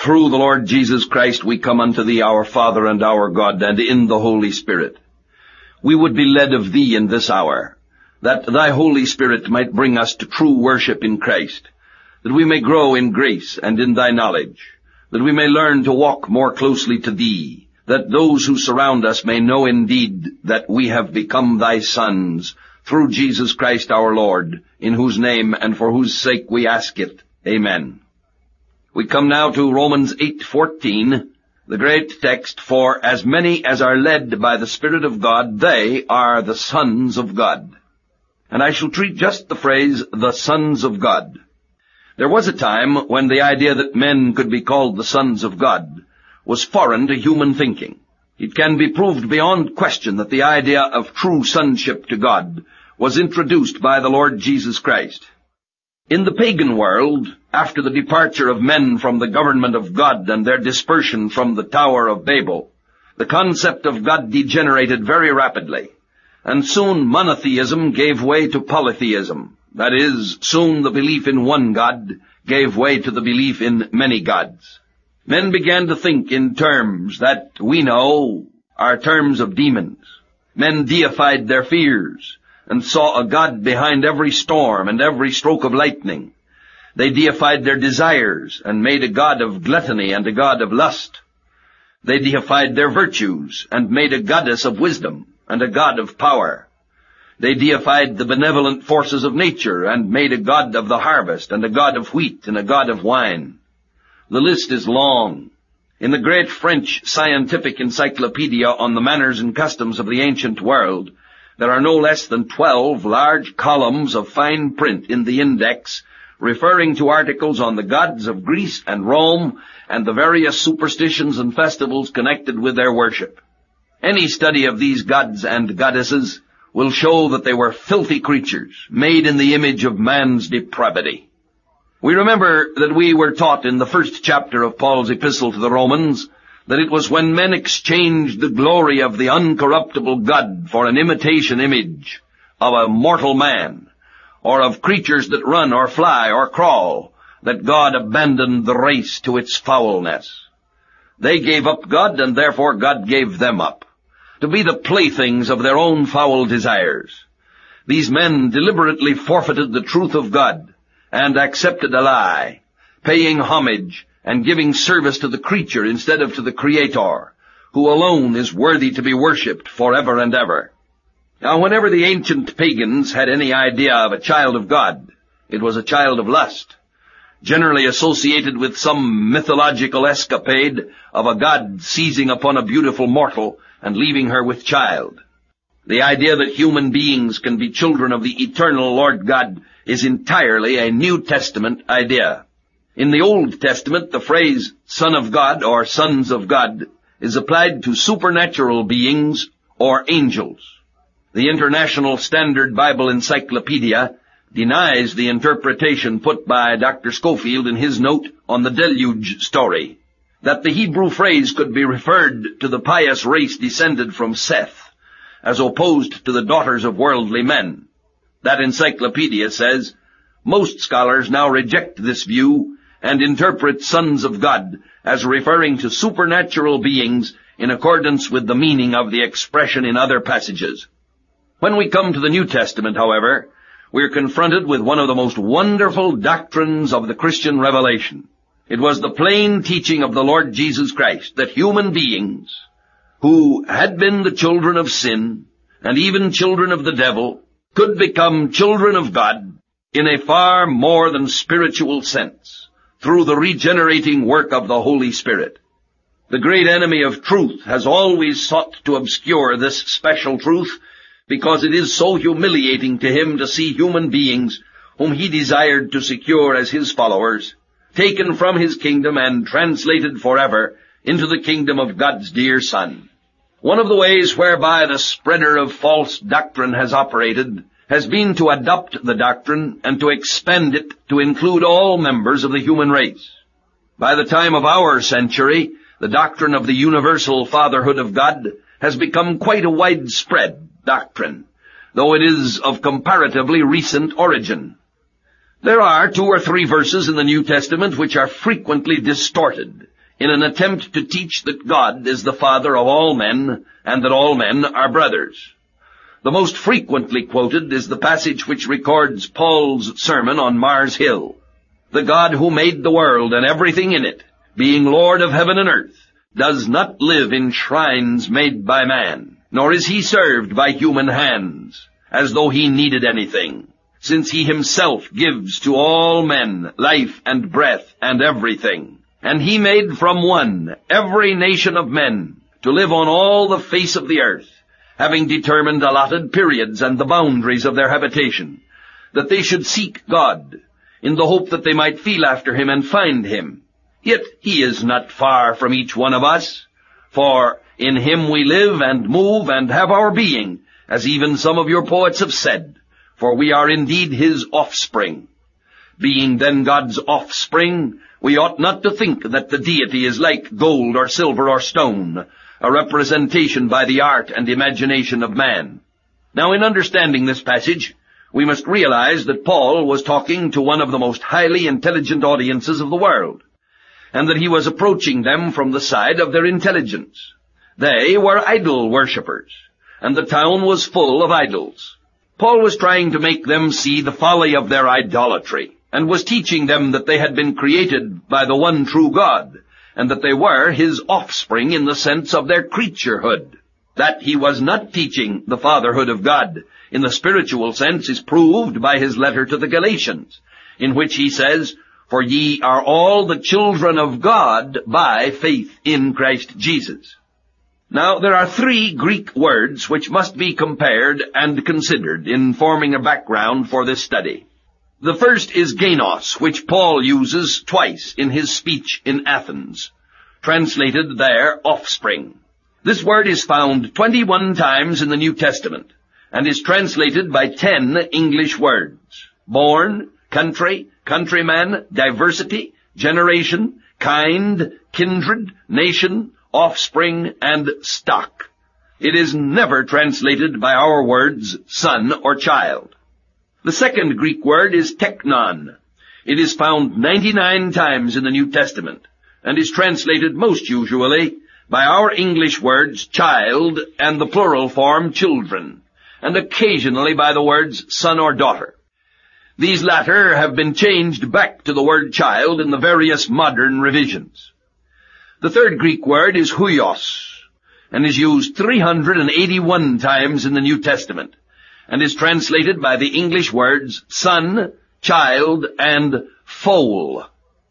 through the Lord Jesus Christ we come unto thee, our Father and our God, and in the Holy Spirit. We would be led of thee in this hour, that thy Holy Spirit might bring us to true worship in Christ, that we may grow in grace and in thy knowledge, that we may learn to walk more closely to thee, that those who surround us may know indeed that we have become thy sons, through Jesus Christ our Lord, in whose name and for whose sake we ask it. Amen. We come now to Romans 8:14, the great text, for as many as are led by the Spirit of God, they are the sons of God. And I shall treat just the phrase, the sons of God. There was a time when the idea that men could be called the sons of God was foreign to human thinking. It can be proved beyond question that the idea of true sonship to God was introduced by the Lord Jesus Christ. In the pagan world, after the departure of men from the government of God and their dispersion from the Tower of Babel, the concept of God degenerated very rapidly, and soon monotheism gave way to polytheism. That is, soon the belief in one God gave way to the belief in many gods. Men began to think in terms that we know are terms of demons. Men deified their fears and saw a God behind every storm and every stroke of lightning. They deified their desires and made a god of gluttony and a god of lust. They deified their virtues and made a goddess of wisdom and a god of power. They deified the benevolent forces of nature and made a god of the harvest and a god of wheat and a god of wine. The list is long. In the great French scientific encyclopedia on the manners and customs of the ancient world, there are no less than 12 large columns of fine print in the index referring to articles on the gods of Greece and Rome and the various superstitions and festivals connected with their worship. Any study of these gods and goddesses will show that they were filthy creatures, made in the image of man's depravity. We remember that we were taught in the first chapter of Paul's epistle to the Romans that it was when men exchanged the glory of the uncorruptible God for an imitation image of a mortal man, or of creatures that run or fly or crawl, that God abandoned the race to its foulness. They gave up God, and therefore God gave them up, to be the playthings of their own foul desires. These men deliberately forfeited the truth of God, and accepted a lie, paying homage and giving service to the creature instead of to the Creator, who alone is worthy to be worshipped forever and ever. Now, whenever the ancient pagans had any idea of a child of God, it was a child of lust, generally associated with some mythological escapade of a god seizing upon a beautiful mortal and leaving her with child. The idea that human beings can be children of the eternal Lord God is entirely a New Testament idea. In the Old Testament, the phrase Son of God or Sons of God is applied to supernatural beings or angels. The International Standard Bible Encyclopedia denies the interpretation put by Dr. Schofield in his note on the deluge story, that the Hebrew phrase could be referred to the pious race descended from Seth, as opposed to the daughters of worldly men. That encyclopedia says, most scholars now reject this view and interpret sons of God as referring to supernatural beings in accordance with the meaning of the expression in other passages. When we come to the New Testament, however, we are confronted with one of the most wonderful doctrines of the Christian revelation. It was the plain teaching of the Lord Jesus Christ that human beings who had been the children of sin and even children of the devil could become children of God in a far more than spiritual sense through the regenerating work of the Holy Spirit. The great enemy of truth has always sought to obscure this special truth because it is so humiliating to him to see human beings whom he desired to secure as his followers taken from his kingdom and translated forever into the kingdom of God's dear Son. One of the ways whereby the spreader of false doctrine has operated has been to adopt the doctrine and to expand it to include all members of the human race. By the time of our century, the doctrine of the universal fatherhood of God has become quite a widespread doctrine, though it is of comparatively recent origin. There are 2 or 3 verses in the New Testament which are frequently distorted in an attempt to teach that God is the Father of all men, and that all men are brothers. The most frequently quoted is the passage which records Paul's sermon on Mars Hill. The God who made the world and everything in it, being Lord of heaven and earth, does not live in shrines made by man, nor is he served by human hands, as though he needed anything, since he himself gives to all men life and breath and everything. And he made from one every nation of men to live on all the face of the earth, having determined allotted periods and the boundaries of their habitation, that they should seek God, in the hope that they might feel after him and find him. Yet he is not far from each one of us, for in him we live and move and have our being, as even some of your poets have said, for we are indeed his offspring. Being then God's offspring, we ought not to think that the deity is like gold or silver or stone, a representation by the art and imagination of man. Now, in understanding this passage, we must realize that Paul was talking to one of the most highly intelligent audiences of the world, and that he was approaching them from the side of their intelligence. They were idol worshippers, and the town was full of idols. Paul was trying to make them see the folly of their idolatry, and was teaching them that they had been created by the one true God, and that they were his offspring in the sense of their creaturehood. That he was not teaching the fatherhood of God in the spiritual sense is proved by his letter to the Galatians, in which he says, "For ye are all the children of God by faith in Christ Jesus." Now, there are 3 Greek words which must be compared and considered in forming a background for this study. The first is gainos, which Paul uses twice in his speech in Athens, translated there offspring. This word is found 21 times in the New Testament, and is translated by 10 English words: born, country, countryman, diversity, generation, kind, kindred, nation, offspring, and stock. It is never translated by our words son or child. The second Greek word is teknon. It is found 99 times in the New Testament, and is translated most usually by our English words child and the plural form children, and occasionally by the words son or daughter. These latter have been changed back to the word child in the various modern revisions. The third Greek word is huios, and is used 381 times in the New Testament, and is translated by the English words son, child, and foal.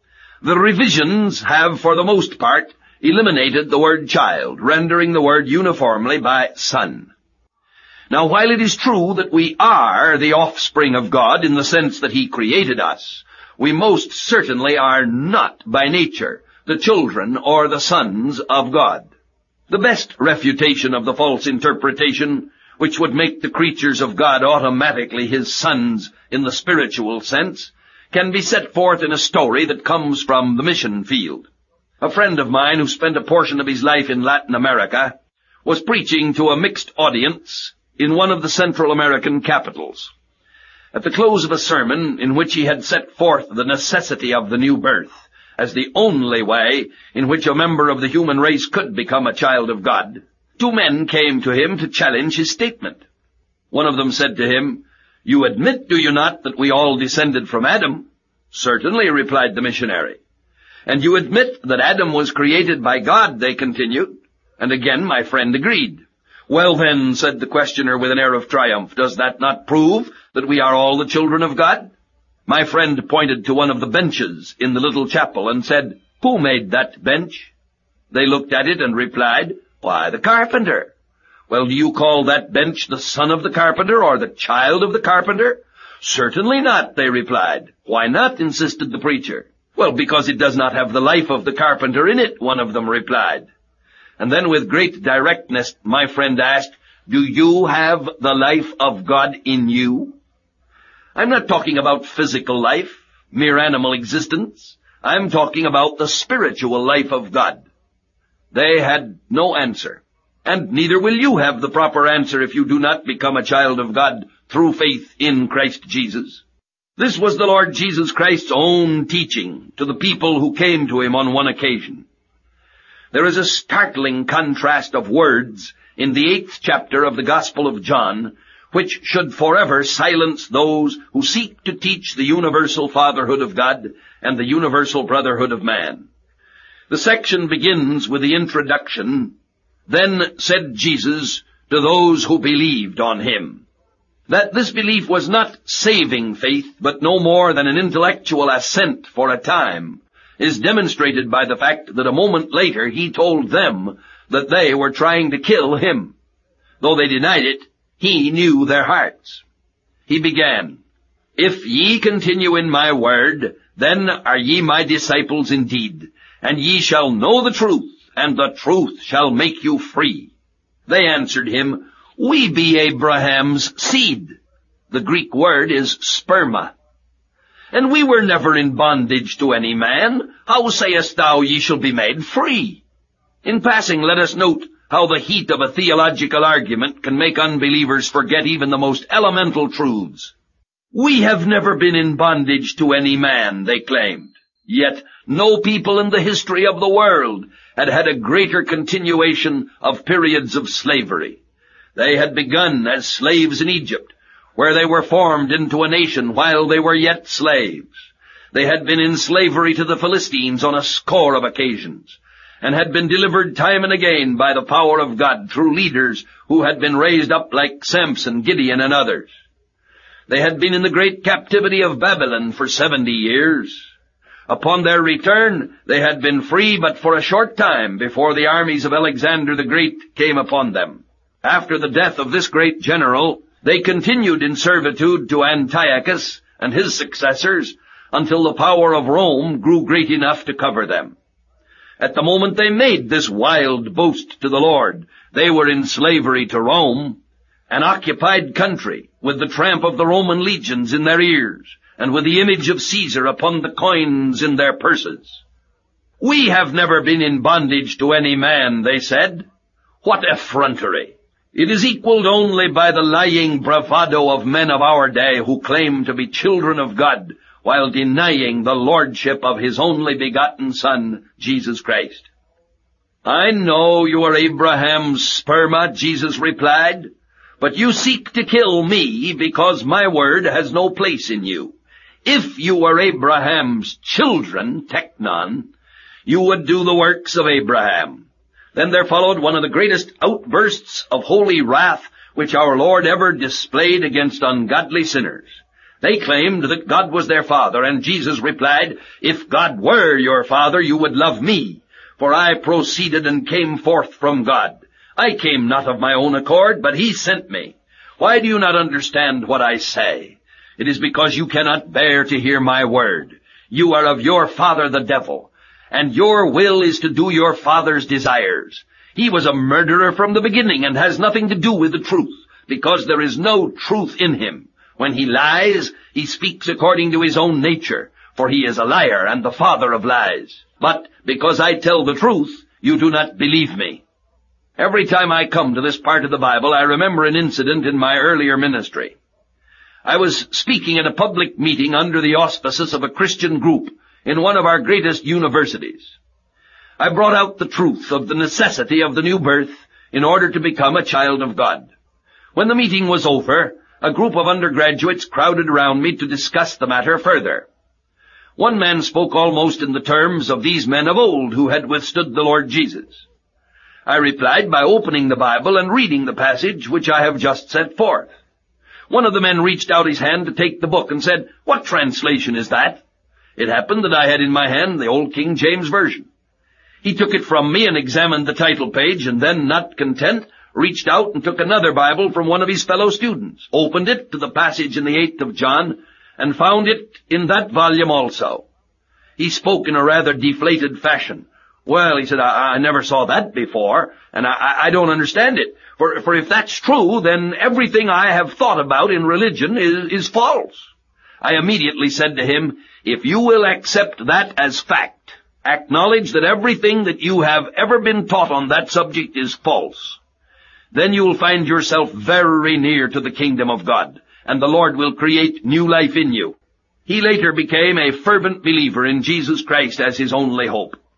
The revisions have, for the most part, eliminated the word child, rendering the word uniformly by son. Now, while it is true that we are the offspring of God in the sense that he created us, we most certainly are not by nature the children or the sons of God. The best refutation of the false interpretation, which would make the creatures of God automatically his sons in the spiritual sense, can be set forth in a story that comes from the mission field. A friend of mine who spent a portion of his life in Latin America was preaching to a mixed audience in one of the Central American capitals. At the close of a sermon in which he had set forth the necessity of the new birth as the only way in which a member of the human race could become a child of God, 2 men came to him to challenge his statement. One of them said to him, "You admit, do you not, that we all descended from Adam?" "Certainly," replied the missionary. "And you admit that Adam was created by God," they continued. And again my friend agreed. "Well then," said the questioner with an air of triumph, "does that not prove that we are all the children of God?" My friend pointed to one of the benches in the little chapel and said, "Who made that bench?" They looked at it and replied, "Why, the carpenter." "Well, do you call that bench the son of the carpenter or the child of the carpenter?" "Certainly not," they replied. "Why not?" insisted the preacher. "Well, because it does not have the life of the carpenter in it," one of them replied. And then with great directness, my friend asked, "Do you have the life of God in you?" I'm not talking about physical life, mere animal existence. I'm talking about the spiritual life of God. They had no answer, and neither will you have the proper answer if you do not become a child of God through faith in Christ Jesus. This was the Lord Jesus Christ's own teaching to the people who came to him on one occasion. There is a startling contrast of words in the 8th chapter of the Gospel of John, which should forever silence those who seek to teach the universal fatherhood of God and the universal brotherhood of man. The section begins with the introduction, "Then said Jesus to those who believed on him." That this belief was not saving faith, but no more than an intellectual assent for a time, is demonstrated by the fact that a moment later he told them that they were trying to kill him. Though they denied it, he knew their hearts. He began, "If ye continue in my word, then are ye my disciples indeed, and ye shall know the truth, and the truth shall make you free." They answered him, "We be Abraham's seed." The Greek word is sperma. "And we were never in bondage to any man. How sayest thou ye shall be made free?" In passing, let us note how the heat of a theological argument can make unbelievers forget even the most elemental truths. "We have never been in bondage to any man," they claimed. Yet no people in the history of the world had had a greater continuation of periods of slavery. They had begun as slaves in Egypt, where they were formed into a nation while they were yet slaves. They had been in slavery to the Philistines on a score of occasions, and had been delivered time and again by the power of God through leaders who had been raised up like Samson, Gideon, and others. They had been in the great captivity of Babylon for 70 years. Upon their return, they had been free but for a short time before the armies of Alexander the Great came upon them. After the death of this great general, they continued in servitude to Antiochus and his successors until the power of Rome grew great enough to cover them. At the moment they made this wild boast to the Lord, they were in slavery to Rome, an occupied country, with the tramp of the Roman legions in their ears, and with the image of Caesar upon the coins in their purses. "We have never been in bondage to any man," they said. What effrontery! It is equaled only by the lying bravado of men of our day who claim to be children of God, while denying the lordship of his only begotten Son, Jesus Christ. "I know you are Abraham's sperma," Jesus replied, "but you seek to kill me because my word has no place in you. If you were Abraham's children, teknon, you would do the works of Abraham." Then there followed one of the greatest outbursts of holy wrath which our Lord ever displayed against ungodly sinners. They claimed that God was their Father, and Jesus replied, "If God were your Father, you would love me, for I proceeded and came forth from God. I came not of my own accord, but he sent me. Why do you not understand what I say? It is because you cannot bear to hear my word. You are of your father the devil, and your will is to do your father's desires. He was a murderer from the beginning and has nothing to do with the truth, because there is no truth in him. When he lies, he speaks according to his own nature, for he is a liar and the father of lies. But because I tell the truth, you do not believe me." Every time I come to this part of the Bible, I remember an incident in my earlier ministry. I was speaking at a public meeting under the auspices of a Christian group in one of our greatest universities. I brought out the truth of the necessity of the new birth in order to become a child of God. When the meeting was over, a group of undergraduates crowded around me to discuss the matter further. One man spoke almost in the terms of these men of old who had withstood the Lord Jesus. I replied by opening the Bible and reading the passage which I have just set forth. One of the men reached out his hand to take the book and said, "What translation is that?" It happened that I had in my hand the old King James Version. He took it from me and examined the title page, and then, not content, reached out and took another Bible from one of his fellow students, opened it to the passage in the 8th of John, and found it in that volume also. He spoke in a rather deflated fashion. "Well," he said, I never saw that before, and I don't understand it. For if that's true, then everything I have thought about in religion is false." I immediately said to him, "If you will accept that as fact, acknowledge that everything that you have ever been taught on that subject is false, then you will find yourself very near to the kingdom of God, and the Lord will create new life in you." He later became a fervent believer in Jesus Christ as his only hope.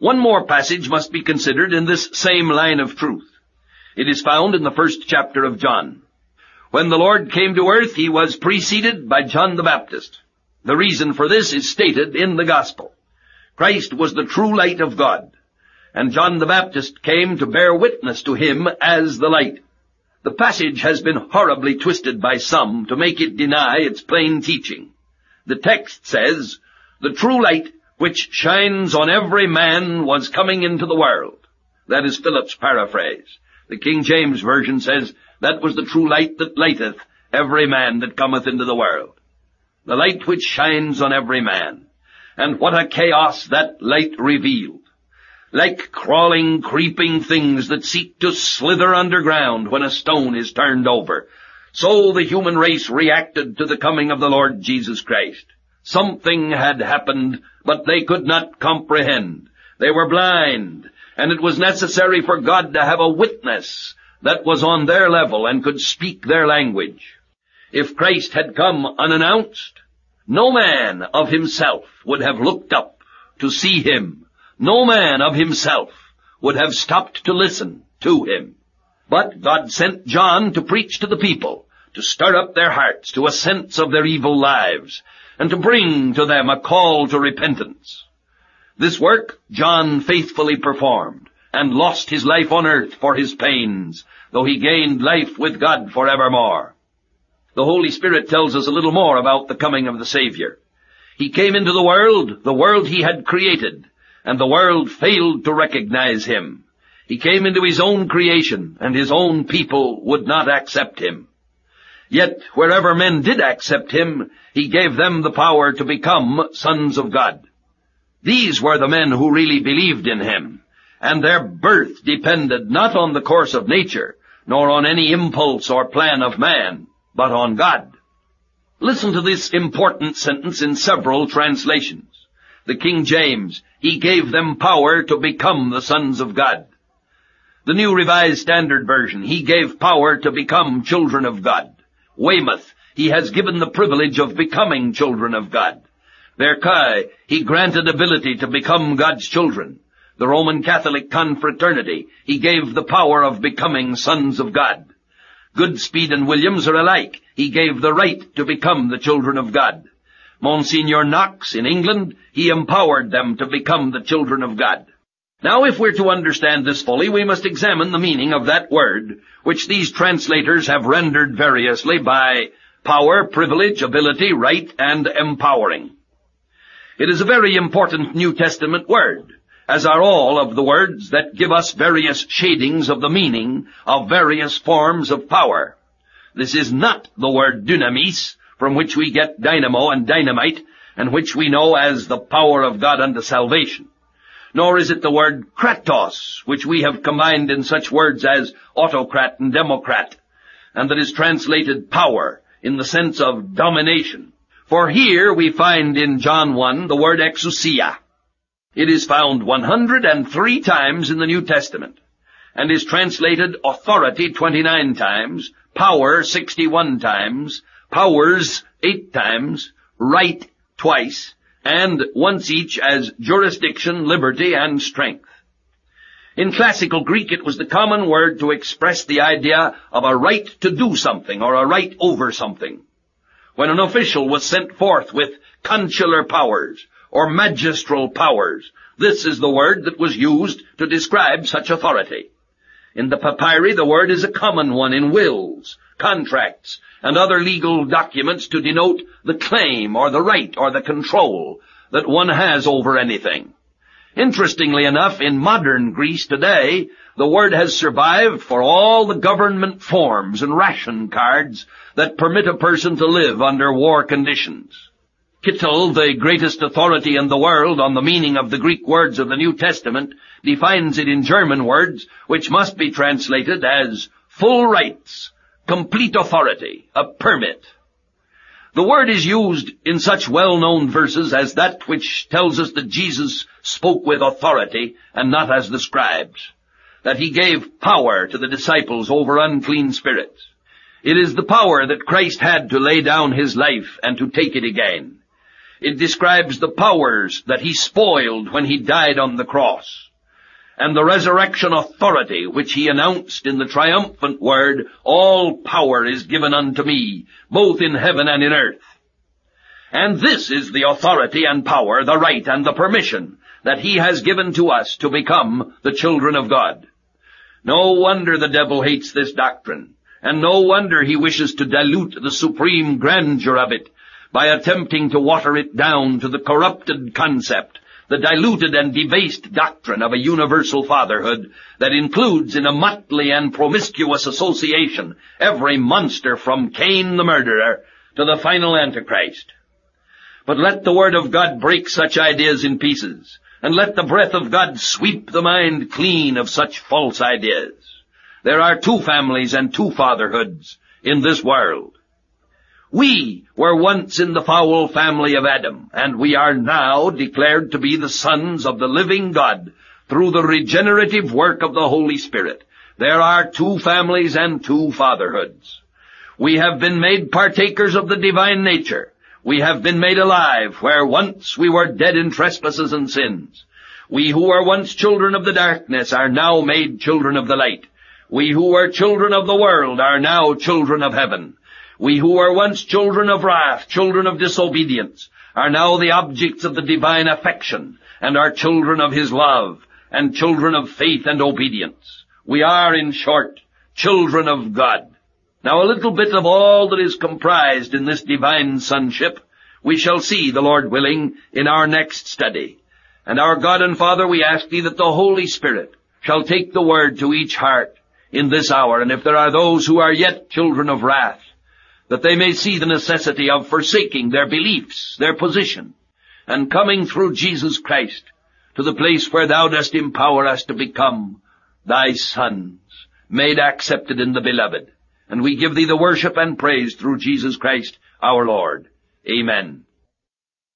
One more passage must be considered in this same line of truth. It is found in the 1st chapter of John. When the Lord came to earth, he was preceded by John the Baptist. The reason for this is stated in the Gospel. Christ was the true light of God, and John the Baptist came to bear witness to him as the light. The passage has been horribly twisted by some to make it deny its plain teaching. The text says, "The true light which shines on every man was coming into the world." That is Philip's paraphrase. The King James Version says, "That was the true light that lighteth every man that cometh into the world." The light which shines on every man. And what a chaos that light revealed. Like crawling, creeping things that seek to slither underground when a stone is turned over, so the human race reacted to the coming of the Lord Jesus Christ. Something had happened, but they could not comprehend. They were blind, and it was necessary for God to have a witness that was on their level and could speak their language. If Christ had come unannounced, no man of himself would have looked up to see him. No man of himself would have stopped to listen to him. But God sent John to preach to the people, to stir up their hearts to a sense of their evil lives, and to bring to them a call to repentance. This work John faithfully performed, and lost his life on earth for his pains, though he gained life with God forevermore. The Holy Spirit tells us a little more about the coming of the Savior. He came into the world he had created, and the world failed to recognize him. He came into his own creation, and his own people would not accept him. Yet, wherever men did accept him, he gave them the power to become sons of God. These were the men who really believed in him, and their birth depended not on the course of nature, nor on any impulse or plan of man, but on God. Listen to this important sentence in several translations. The King James, he gave them power to become the sons of God. The New Revised Standard Version, he gave power to become children of God. Weymouth, he has given the privilege of becoming children of God. Vercailles, he granted ability to become God's children. The Roman Catholic Confraternity, he gave the power of becoming sons of God. Goodspeed and Williams are alike. He gave the right to become the children of God. Monsignor Knox in England, he empowered them to become the children of God. Now, if we're to understand this fully, we must examine the meaning of that word, which these translators have rendered variously by power, privilege, ability, right, and empowering. It is a very important New Testament word, as are all of the words that give us various shadings of the meaning of various forms of power. This is not the word dynamis, from which we get dynamo and dynamite, and which we know as the power of God unto salvation. Nor is it the word kratos, which we have combined in such words as autocrat and democrat, and that is translated power in the sense of domination. For here we find in John 1 the word exousia. It is found 103 times in the New Testament, and is translated authority 29 times, power 61 times, powers 8 times, right twice, and once each as jurisdiction, liberty, and strength. In classical Greek, it was the common word to express the idea of a right to do something or a right over something. When an official was sent forth with consular powers or magistral powers, this is the word that was used to describe such authority. In the papyri, the word is a common one in wills, contracts, and other legal documents to denote the claim or the right or the control that one has over anything. Interestingly enough, in modern Greece today, the word has survived for all the government forms and ration cards that permit a person to live under war conditions. Kittel, the greatest authority in the world on the meaning of the Greek words of the New Testament, defines it in German words, which must be translated as full rights, complete authority, a permit. The word is used in such well-known verses as that which tells us that Jesus spoke with authority and not as the scribes, that he gave power to the disciples over unclean spirits. It is the power that Christ had to lay down his life and to take it again. It describes the powers that he spoiled when he died on the cross, and the resurrection authority which he announced in the triumphant word, "All power is given unto me, both in heaven and in earth." And this is the authority and power, the right and the permission that he has given to us to become the children of God. No wonder the devil hates this doctrine, and no wonder he wishes to dilute the supreme grandeur of it by attempting to water it down to the corrupted concept, the diluted and debased doctrine of a universal fatherhood that includes in a motley and promiscuous association every monster from Cain the murderer to the final Antichrist. But let the Word of God break such ideas in pieces, and let the breath of God sweep the mind clean of such false ideas. There are two families and two fatherhoods in this world. We were once in the foul family of Adam, and we are now declared to be the sons of the living God through the regenerative work of the Holy Spirit. There are two families and two fatherhoods. We have been made partakers of the divine nature. We have been made alive where once we were dead in trespasses and sins. We who were once children of the darkness are now made children of the light. We who were children of the world are now children of heaven. We who were once children of wrath, children of disobedience, are now the objects of the divine affection and are children of his love and children of faith and obedience. We are, in short, children of God. Now a little bit of all that is comprised in this divine sonship we shall see, the Lord willing, in our next study. And our God and Father, we ask thee that the Holy Spirit shall take the word to each heart in this hour, and if there are those who are yet children of wrath, that they may see the necessity of forsaking their beliefs, their position, and coming through Jesus Christ to the place where thou dost empower us to become thy sons, made accepted in the Beloved. And we give thee the worship and praise through Jesus Christ our Lord. Amen.